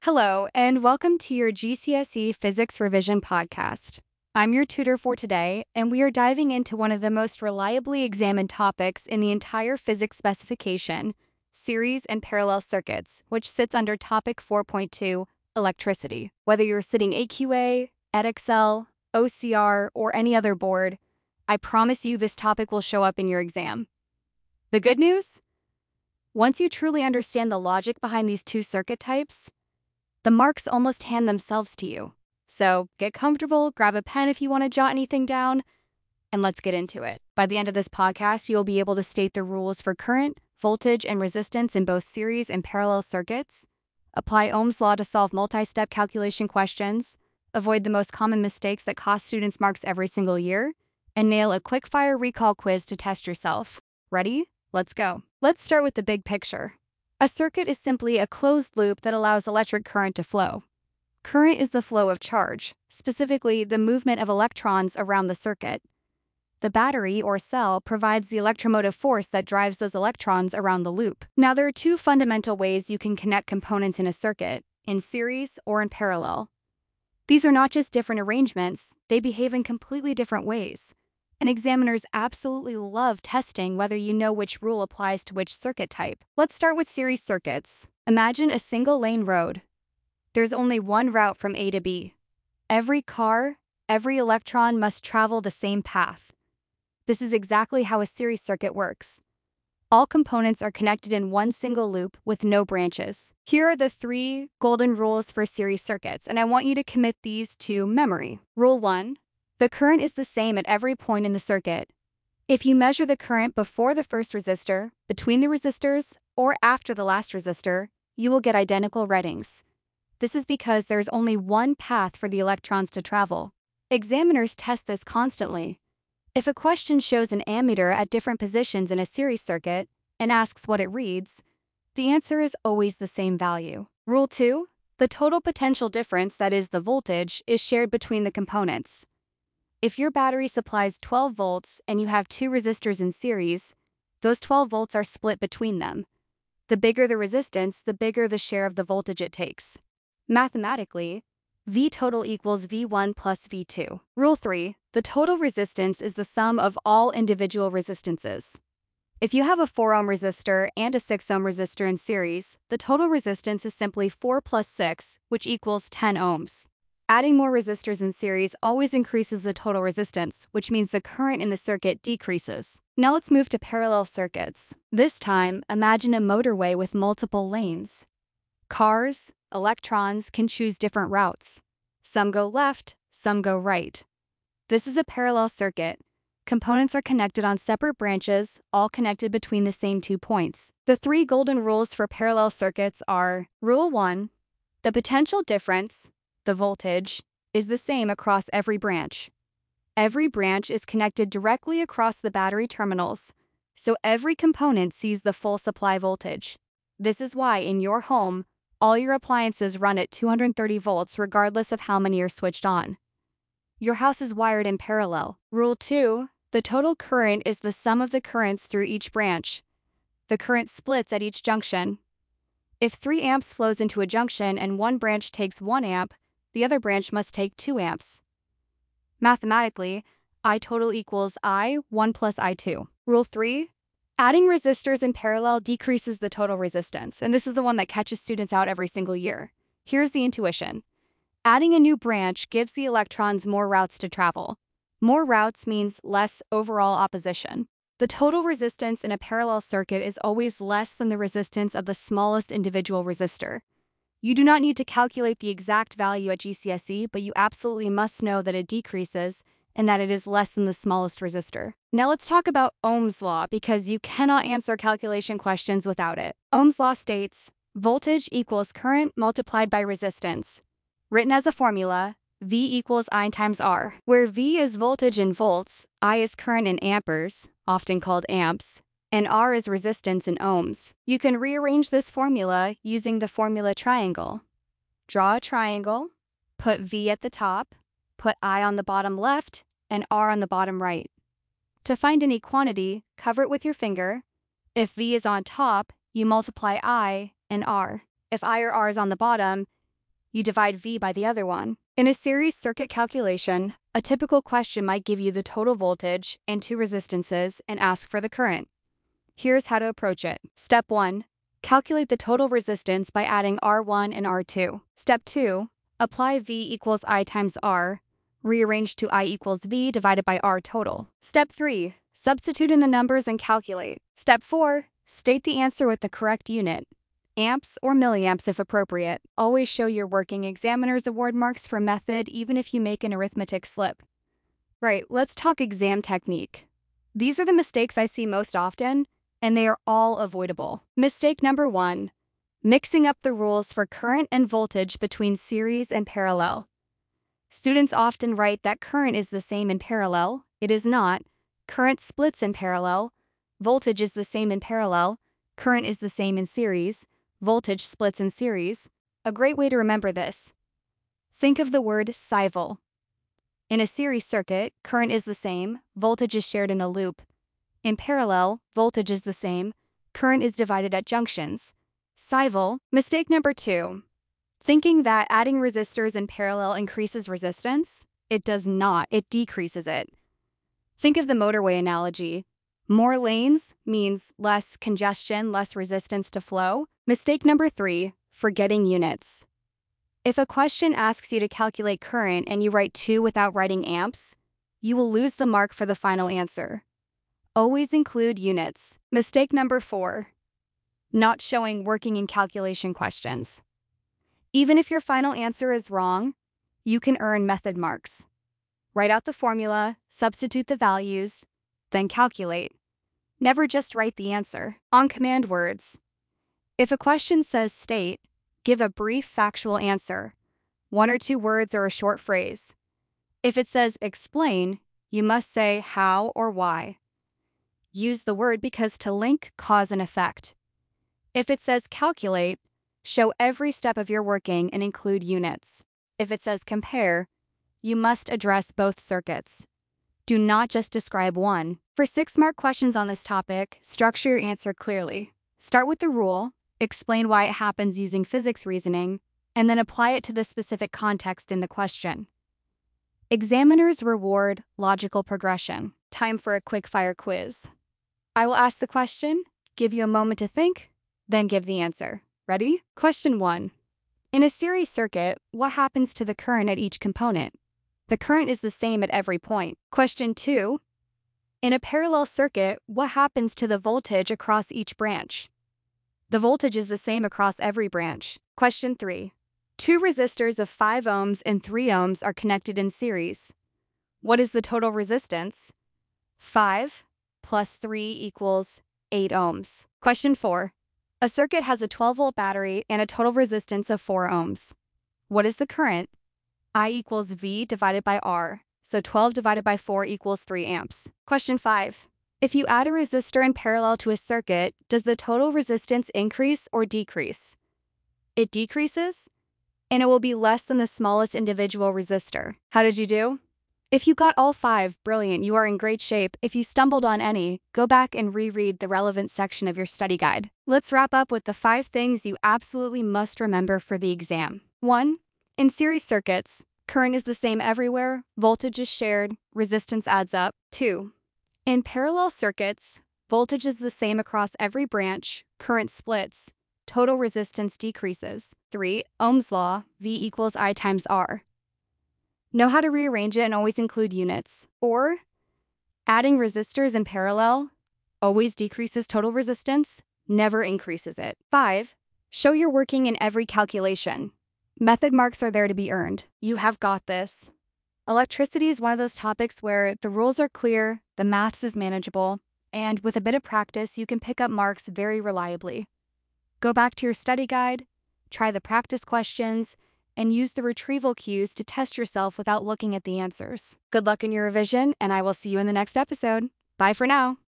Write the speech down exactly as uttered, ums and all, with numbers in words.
Hello, and welcome to your G C S E Physics Revision Podcast. I'm your tutor for today, and we are diving into one of the most reliably examined topics in the entire physics specification, series and parallel circuits, which sits under Topic four point two, Electricity. Whether you're sitting A Q A, Edexcel, O C R, or any other board, I promise you this topic will show up in your exam. The good news? Once you truly understand the logic behind these two circuit types, the marks almost hand themselves to you. So get comfortable, grab a pen if you want to jot anything down, and let's get into it. By the end of this podcast, you'll be able to state the rules for current, voltage, and resistance in both series and parallel circuits, apply Ohm's law to solve multi-step calculation questions, avoid the most common mistakes that cost students marks every single year, and nail a quick-fire recall quiz to test yourself. Ready? Let's go. Let's start with the big picture. A circuit is simply a closed loop that allows electric current to flow. Current is the flow of charge, specifically the movement of electrons around the circuit. The battery or cell provides the electromotive force that drives those electrons around the loop. Now, there are two fundamental ways you can connect components in a circuit, in series or in parallel. These are not just different arrangements, they behave in completely different ways. And examiners absolutely love testing whether you know which rule applies to which circuit type. Let's start with series circuits. Imagine a single-lane road. There's only one route from A to B. Every car, every electron must travel the same path. This is exactly how a series circuit works. All components are connected in one single loop with no branches. Here are the three golden rules for series circuits, and I want you to commit these to memory. Rule one. The current is the same at every point in the circuit. If you measure the current before the first resistor, between the resistors, or after the last resistor, you will get identical readings. This is because there's only one path for the electrons to travel. Examiners test this constantly. If a question shows an ammeter at different positions in a series circuit and asks what it reads, the answer is always the same value. Rule two. The total potential difference, that is the voltage, is shared between the components. If your battery supplies twelve volts and you have two resistors in series, those twelve volts are split between them. The bigger the resistance, the bigger the share of the voltage it takes. Mathematically, V total equals V one plus V two. Rule three. The total resistance is the sum of all individual resistances. If you have a four ohm resistor and a six ohm resistor in series, the total resistance is simply four plus six, which equals ten ohms. Adding more resistors in series always increases the total resistance, which means the current in the circuit decreases. Now let's move to parallel circuits. This time, imagine a motorway with multiple lanes. Cars, electrons can choose different routes. Some go left, some go right. This is a parallel circuit. Components are connected on separate branches, all connected between the same two points. The three golden rules for parallel circuits are: Rule one. The potential difference, the voltage, is the same across every branch. Every branch is connected directly across the battery terminals, so every component sees the full supply voltage. This is why in your home, all your appliances run at two hundred thirty volts regardless of how many are switched on. Your house is wired in parallel. Rule two. The total current is the sum of the currents through each branch. The current splits at each junction. If three amps flows into a junction and one branch takes one amp, the other branch must take two amps. Mathematically, I total equals I one plus I two. Rule three. Adding resistors in parallel decreases the total resistance, and this is the one that catches students out every single year. Here's the intuition. Adding a new branch gives the electrons more routes to travel. More routes means less overall opposition. The total resistance in a parallel circuit is always less than the resistance of the smallest individual resistor. You do not need to calculate the exact value at G C S E, but you absolutely must know that it decreases and that it is less than the smallest resistor. Now let's talk about Ohm's law, because you cannot answer calculation questions without it. Ohm's law states, voltage equals current multiplied by resistance. Written as a formula, V equals I times R, where V is voltage in volts, I is current in amperes, often called amps, and R is resistance in ohms. You can rearrange this formula using the formula triangle. Draw a triangle, put V at the top, put I on the bottom left, and R on the bottom right. To find any quantity, cover it with your finger. If V is on top, you multiply I and R. If I or R is on the bottom, you divide V by the other one. In a series circuit calculation, a typical question might give you the total voltage and two resistances and ask for the current. Here's how to approach it. Step one. Calculate the total resistance by adding R one and R two. Step two. Apply V equals I times R. Rearrange to I equals V divided by R total. Step three. Substitute in the numbers and calculate. Step four. State the answer with the correct unit. Amps or milliamps if appropriate. Always show your working examiner's award marks for method even if you make an arithmetic slip. Right, let's talk exam technique. These are the mistakes I see most often, and they are all avoidable. Mistake number one, mixing up the rules for current and voltage between series and parallel. Students often write that current is the same in parallel. It is not. Current splits in parallel. Voltage is the same in parallel. Current is the same in series. Voltage splits in series. A great way to remember this. Think of the word Seivel. In a series circuit, current is the same, voltage is shared in a loop. In parallel, voltage is the same, current is divided at junctions. Seivel. Mistake number two. Thinking that adding resistors in parallel increases resistance? It does not, it decreases it. Think of the motorway analogy. More lanes means less congestion, less resistance to flow. Mistake number three, forgetting units. If a question asks you to calculate current and you write two without writing amps, you will lose the mark for the final answer. Always include units. Mistake number four, not showing working and calculation questions. Even if your final answer is wrong, you can earn method marks. Write out the formula, substitute the values, then calculate. Never just write the answer. On command words. If a question says state, give a brief factual answer, one or two words or a short phrase. If it says explain, you must say how or why. Use the word because to link cause and effect. If it says calculate, show every step of your working and include units. If it says compare, you must address both circuits. Do not just describe one. For six-mark questions on this topic, structure your answer clearly. Start with the rule, explain why it happens using physics reasoning, and then apply it to the specific context in the question. Examiners reward logical progression. Time for a quick-fire quiz. I will ask the question, give you a moment to think, then give the answer. Ready? Question one. In a series circuit, what happens to the current at each component? The current is the same at every point. Question two. In a parallel circuit, what happens to the voltage across each branch? The voltage is the same across every branch. Question three. Two resistors of five ohms and three ohms are connected in series. What is the total resistance? five plus three equals eight ohms. Question four. A circuit has a twelve volt battery and a total resistance of four ohms. What is the current? I equals V divided by R, so twelve divided by four equals three amps. Question five. If you add a resistor in parallel to a circuit, does the total resistance increase or decrease? It decreases, and it will be less than the smallest individual resistor. How did you do? If you got all five, brilliant, you are in great shape. If you stumbled on any, go back and reread the relevant section of your study guide. Let's wrap up with the five things you absolutely must remember for the exam. one. In series circuits, current is the same everywhere, voltage is shared, resistance adds up. two. In parallel circuits, voltage is the same across every branch, current splits, total resistance decreases. three. Ohm's law, V equals I times R. Know how to rearrange it and always include units. Or, adding resistors in parallel always decreases total resistance, never increases it. five. Show your working in every calculation. Method marks are there to be earned. You have got this. Electricity is one of those topics where the rules are clear, the maths is manageable, and with a bit of practice, you can pick up marks very reliably. Go back to your study guide, try the practice questions, and use the retrieval cues to test yourself without looking at the answers. Good luck in your revision, and I will see you in the next episode. Bye for now.